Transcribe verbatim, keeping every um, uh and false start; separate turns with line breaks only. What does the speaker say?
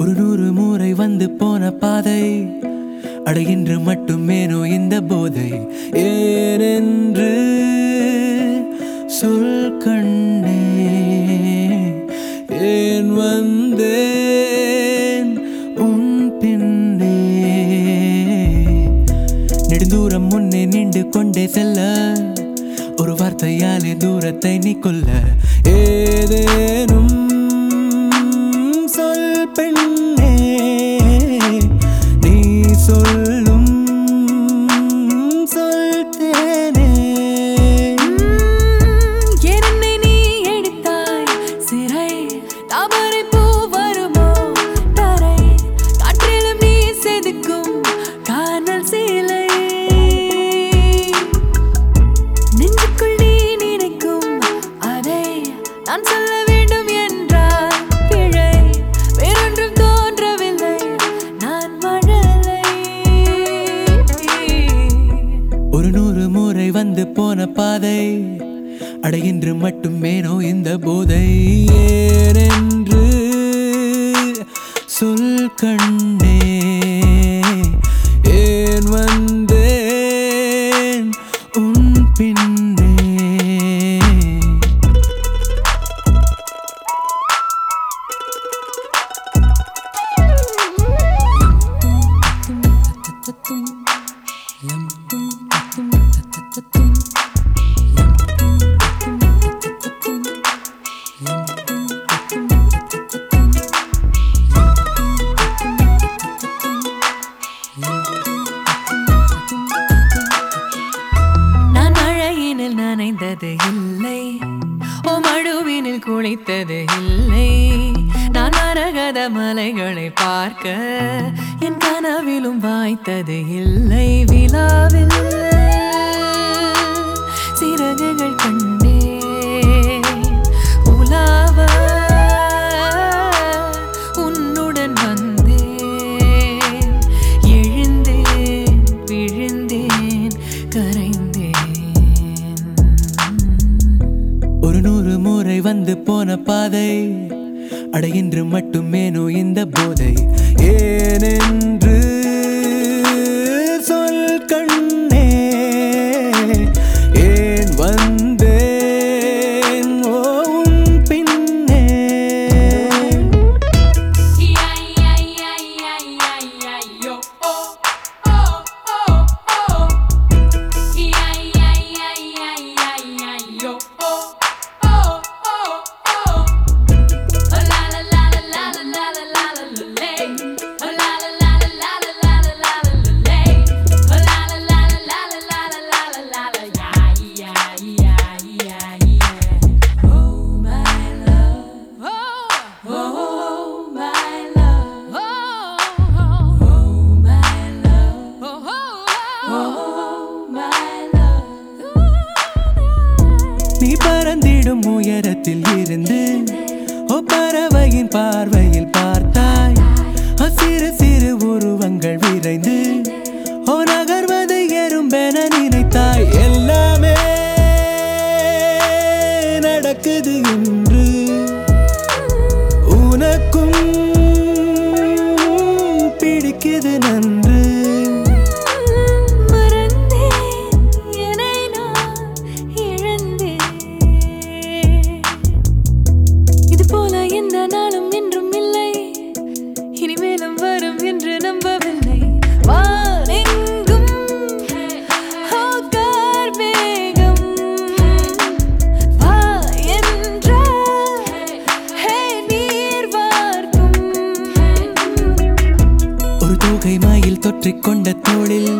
ஒரு நூறு முறை வந்து போன பாதை அடைகின்ற மட்டுமேனோ இந்த போதை ஏனென்று சொல் கண்ணே ஏன் வந்தேன் உன் பின்னே நெடுந்தூரம் முன்னே நின்று கொண்டே செல்ல ஒரு வார்த்தையாலே தூரத்தை நீ கொல்ல ஏதேனும் சொல் பெண்ணே நீ சொல்லும் சொல் தேனே
என்னை நீ எடுத்தாய் சிறை தாமரை பூ வருமோ தரை காற்றிலும் நீ செதுக்கும் காணல் சீலை நெஞ்சுக்குள் நீ நினைக்கும் அதை நான் சொல்ல வேண்டும் என்றால் பிழை வேறொன்றும் தோன்றவில்லை நான் மழலை
ஒரு நூறு முறை வந்து போன பாதை அடைகின்ற மட்டுமேனோ இந்த போதை ஏனென்று சொல் கண்ணே ஏன் வந்தேன் உன் பின்னே
நான் மழையினில் நனைந்தது இல்லை ஓ மடுவினில் குளித்தது இல்லை நான் மரகத மலைகளை பார்க்க என் கனவிலும் வாய்த்தது இல்லை விழாவில் சிறகுகள் கண்டே உலாவ உன்னுடன் வந்தேன் எழுந்தேன் விழுந்தேன் கரைந்தேன்
ஒரு நூறு முறை வந்து போன பாதை அடைகின்ற மட்டுமேனோ இந்த போதை ஏனென்று சொல் கண்ணே ஏன் வந்தேன் ஓ உன் பின்னே நீ பறந்திடும் உயரத்தில் இருந்து ஓ பறவையின் பார்வையில் பார்த்தாய் சிறு சிறு உருவங்கள் விரைந்து ஓ நகர்வது எறும்பென நினைத்தாய் எல்லாமே நடக்குது என்று உனக்கும் பிடிக்குது நன்று
நாளும் என்றும் இல்லை இனிமேலும் வரும் என்று நம்பவில்லை வானெங்கும் வேகம் வா என்ற நீர் வார்க்கும்
ஒரு தோகை மாயில் தொற்றிக் கொண்ட தோளில்